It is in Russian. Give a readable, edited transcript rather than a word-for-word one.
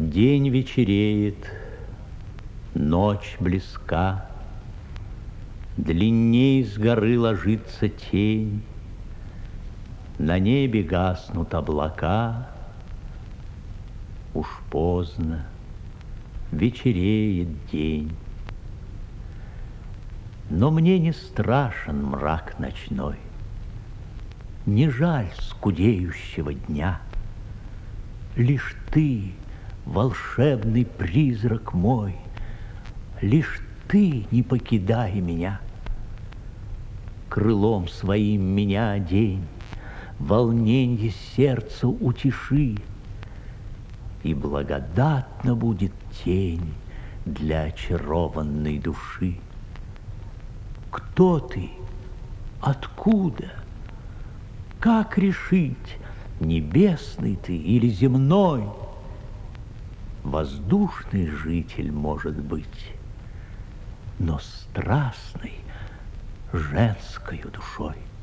День вечереет, ночь близка, длинней с горы ложится тень, на небе гаснут облака, уж поздно, вечереет день. Но мне не страшен мрак ночной, не жаль скудеющего дня. Лишь ты, волшебный призрак мой, лишь ты не покидай меня. Крылом своим меня одень, волненье сердца утеши, и благодатна будет тень для очарованной души. Кто ты? Откуда? Как решить, небесный ты или земной? Воздушный житель, может быть, но страстный, женскою душой.